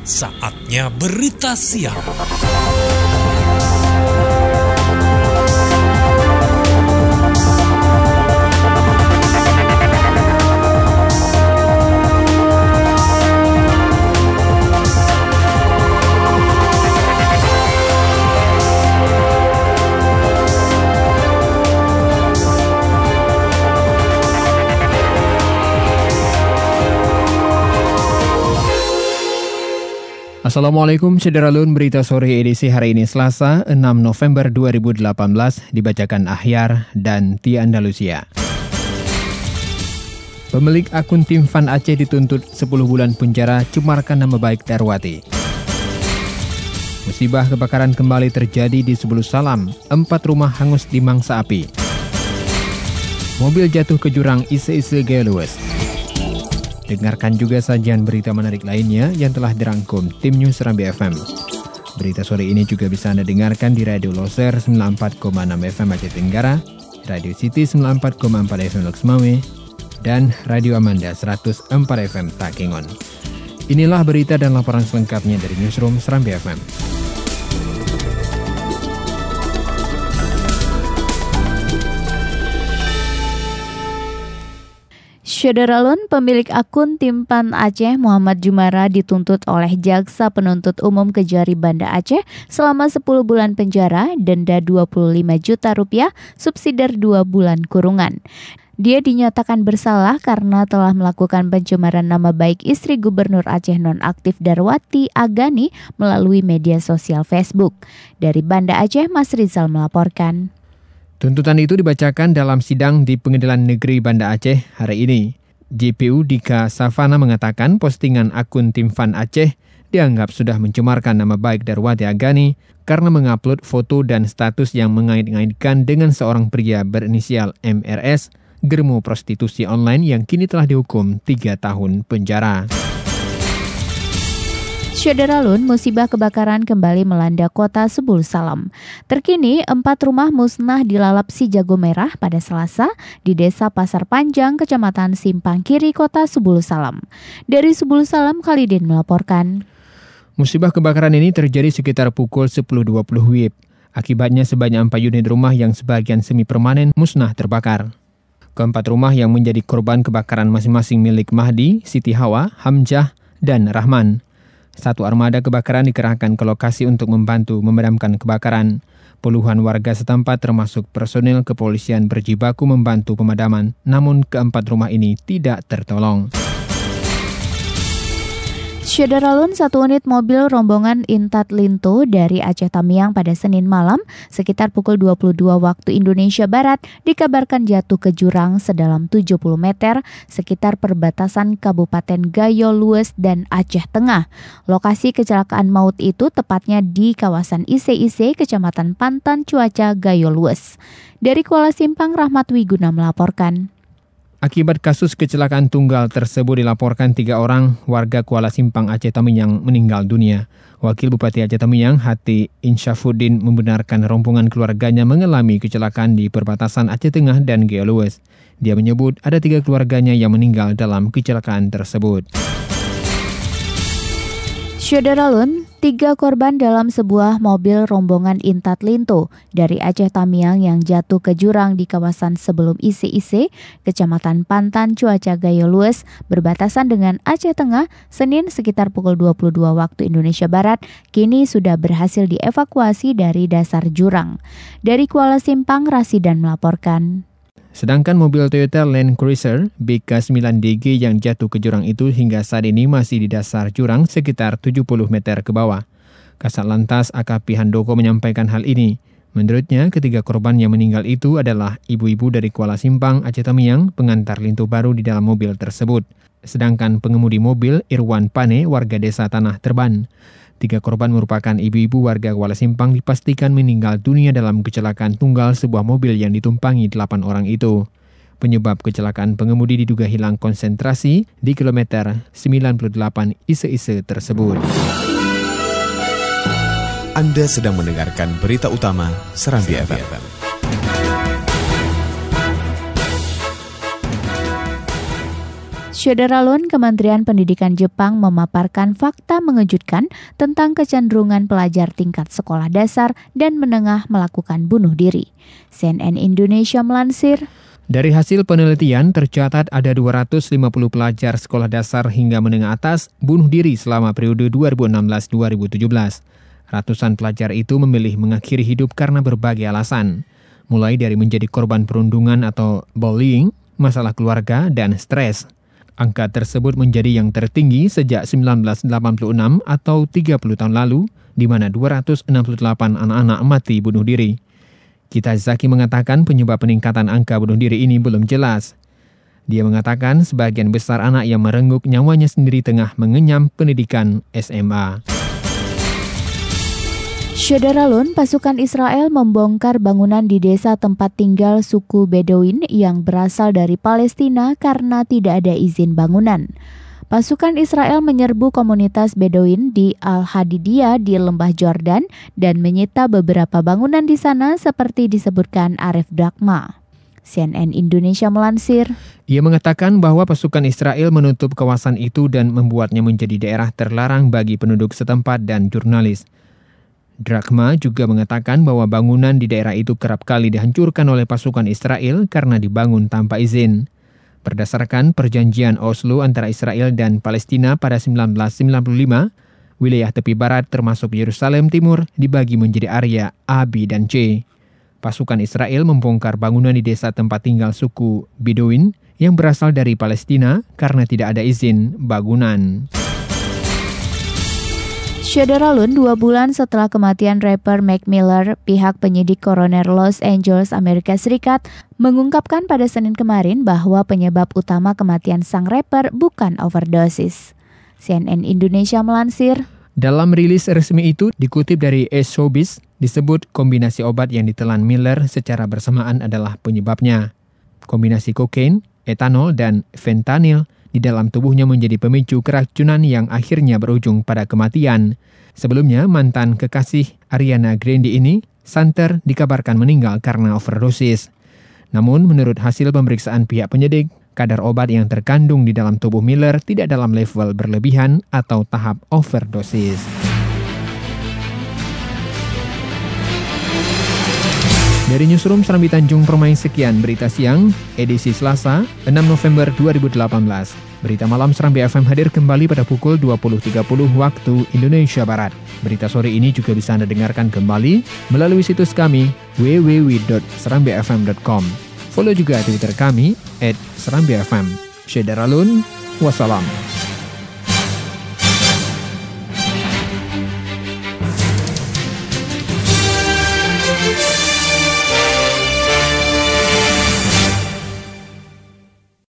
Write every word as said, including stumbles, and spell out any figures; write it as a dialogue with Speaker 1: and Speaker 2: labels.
Speaker 1: Saatnya berita siang.
Speaker 2: Assalamualaikum Sederalun, berita sore edisi hari ini Selasa enam November dua ribu delapan belas dibacakan Ahyar dan Tia Andalusia. Pemilik akun Tim Fan Aceh dituntut sepuluh bulan penjara cemarkan nama baik Darwati. Musibah kebakaran kembali terjadi di Sebulu Salam, empat rumah hangus di mangsa api. Mobil jatuh ke jurang ise-ise gaya luas. Dengarkan juga sajian berita menarik lainnya yang telah dirangkum tim News Serambi F M. Berita sore ini juga bisa Anda dengarkan di Radio Loser sembilan puluh empat koma enam F M Aceh Tenggara, Radio City sembilan puluh empat koma empat F M Lok Semawe, dan Radio Amanda seratus empat F M Takengon. Inilah berita dan laporan selengkapnya dari Newsroom Serambi F M.
Speaker 3: Sederalun, pemilik akun Tim Fan Aceh Muhammad Jumara dituntut oleh Jaksa Penuntut Umum Kejari Banda Aceh selama sepuluh bulan penjara, denda dua puluh lima juta rupiah, subsidiar dua bulan kurungan. Dia dinyatakan bersalah karena telah melakukan pencemaran nama baik istri Gubernur Aceh nonaktif Darwati Agani melalui media sosial Facebook. Dari Banda Aceh, Mas Rizal melaporkan.
Speaker 2: Tuntutan itu dibacakan dalam sidang di Pengadilan Negeri Banda Aceh hari ini. J P U Dika Savana mengatakan postingan akun Tim Fan Aceh dianggap sudah mencemarkan nama baik Darwati Agani karena mengupload foto dan status yang mengait-ngaitkan dengan seorang pria berinisial M R S, germo prostitusi online yang kini telah dihukum tiga tahun penjara.
Speaker 3: Sederalun, musibah kebakaran kembali melanda kota Sebulu Salam. Terkini, empat rumah musnah dilalap si jago merah pada Selasa di Desa Pasar Panjang, Kecamatan Simpang Kiri, Kota Sebulu Salam. Dari Sebulu Salam, Khalidin melaporkan.
Speaker 2: Musibah kebakaran ini terjadi sekitar pukul sepuluh dua puluh W I B. Akibatnya sebanyak empat unit rumah yang sebagian semi permanen musnah terbakar. Keempat rumah yang menjadi korban kebakaran masing-masing milik Mahdi, Siti Hawa, Hamzah, dan Rahman. Satu armada kebakaran dikerahkan ke lokasi untuk membantu memadamkan kebakaran. Puluhan warga setempat termasuk personil kepolisian berjibaku membantu pemadaman, namun keempat rumah ini tidak tertolong.
Speaker 3: Sederalun, satu unit mobil rombongan Intat Linto dari Aceh Tamiang pada Senin malam sekitar pukul dua puluh dua waktu Indonesia Barat dikabarkan jatuh ke jurang sedalam tujuh puluh meter sekitar perbatasan Kabupaten Gayo Lues dan Aceh Tengah. Lokasi kecelakaan maut itu tepatnya di kawasan Ise-Ise, Kecamatan Pantan Cuaca, Gayo Lues. Dari Kuala Simpang, Rahmat Wiguna melaporkan.
Speaker 2: Akibat kasus kecelakaan tunggal tersebut dilaporkan tiga orang warga Kuala Simpang Aceh Tamiang meninggal dunia. Wakil Bupati Aceh Tamiang, Hati Insyafuddin, membenarkan rombongan keluarganya mengalami kecelakaan di perbatasan Aceh Tengah dan Gayo Lues. Dia menyebut ada tiga keluarganya yang meninggal dalam kecelakaan tersebut.
Speaker 3: Sederalun, tiga korban dalam sebuah mobil rombongan Intat Linto dari Aceh Tamiang yang jatuh ke jurang di kawasan sebelum Ise-Ise, Kecamatan Pantan Cuaca, Gayo Lues, berbatasan dengan Aceh Tengah, Senin sekitar pukul dua puluh dua waktu Indonesia Barat, kini sudah berhasil dievakuasi dari dasar jurang. Dari Kuala Simpang, Rasidan melaporkan.
Speaker 2: Sedangkan mobil Toyota Land Cruiser B K sembilan D G yang jatuh ke jurang itu hingga saat ini masih di dasar jurang sekitar tujuh puluh meter ke bawah. Kasat Lantas A K P Handoko menyampaikan hal ini. Menurutnya, ketiga korban yang meninggal itu adalah ibu-ibu dari Kuala Simpang, Aceh Tamiang, pengantar Linto baru di dalam mobil tersebut. Sedangkan pengemudi mobil Irwan Pane, warga desa Tanah Terban. Tiga korban merupakan ibu-ibu warga Kuala Simpang dipastikan meninggal dunia dalam kecelakaan tunggal sebuah mobil yang ditumpangi delapan orang itu. Penyebab kecelakaan pengemudi diduga hilang konsentrasi di kilometer sembilan puluh delapan Ise-Ise tersebut.
Speaker 4: Anda sedang mendengarkan berita utama Serambi F M.
Speaker 3: Syederalun, Kementerian Pendidikan Jepang memaparkan fakta mengejutkan tentang kecenderungan pelajar tingkat sekolah dasar dan menengah melakukan bunuh diri. C N N Indonesia melansir,
Speaker 2: dari hasil penelitian tercatat ada dua ratus lima puluh pelajar sekolah dasar hingga menengah atas bunuh diri selama periode dua ribu enam belas sampai dua ribu tujuh belas. Ratusan pelajar itu memilih mengakhiri hidup karena berbagai alasan, mulai dari menjadi korban perundungan atau bullying, masalah keluarga, dan stres. Angka tersebut menjadi yang tertinggi sejak seribu sembilan ratus delapan puluh enam atau tiga puluh tahun lalu, di mana dua ratus enam puluh delapan anak-anak mati bunuh diri. Kita Zaki mengatakan penyebab peningkatan angka bunuh diri ini belum jelas. Dia mengatakan sebagian besar anak yang merenggut nyawanya sendiri tengah mengenyam pendidikan S M A.
Speaker 3: Syederalun, pasukan Israel membongkar bangunan di desa tempat tinggal suku Bedouin yang berasal dari Palestina karena tidak ada izin bangunan. Pasukan Israel menyerbu komunitas Bedouin di Al-Hadidiyah di Lembah Jordan dan menyita beberapa bangunan di sana seperti disebutkan Arif Drakma. C N N Indonesia melansir,
Speaker 2: ia mengatakan bahwa pasukan Israel menutup kawasan itu dan membuatnya menjadi daerah terlarang bagi penduduk setempat dan jurnalis. Drakma juga mengatakan bahwa bangunan di daerah itu kerap kali dihancurkan oleh pasukan Israel karena dibangun tanpa izin. Berdasarkan perjanjian Oslo antara Israel dan Palestina pada seribu sembilan ratus sembilan puluh lima, wilayah tepi barat termasuk Yerusalem Timur dibagi menjadi area A, B, dan C. Pasukan Israel membongkar bangunan di desa tempat tinggal suku Bedouin yang berasal dari Palestina karena tidak ada izin bangunan.
Speaker 3: Syederalun, dua bulan setelah kematian rapper Mac Miller, pihak penyidik koroner Los Angeles, Amerika Serikat, mengungkapkan pada Senin kemarin bahwa penyebab utama kematian sang rapper bukan overdosis. C N N Indonesia melansir,
Speaker 2: dalam rilis resmi itu dikutip dari Showbiz, disebut kombinasi obat yang ditelan Miller secara bersamaan adalah penyebabnya. Kombinasi kokain, etanol, dan fentanyl di dalam tubuhnya menjadi pemicu keracunan yang akhirnya berujung pada kematian. Sebelumnya, mantan kekasih Ariana Grande ini, Santer, dikabarkan meninggal karena overdosis. Namun, menurut hasil pemeriksaan pihak penyidik, kadar obat yang terkandung di dalam tubuh Miller tidak dalam level berlebihan atau tahap overdosis. Dari Newsroom Serambi Tanjung Permai, sekian berita siang, edisi Selasa, enam November dua ribu delapan belas. Berita malam Serambi F M hadir kembali pada pukul dua puluh tiga puluh waktu Indonesia Barat. Berita sore ini juga bisa Anda dengarkan kembali melalui situs kami w w w dot serambi f m dot com. Follow juga Twitter kami at serambi f m. Syederalun, wassalam.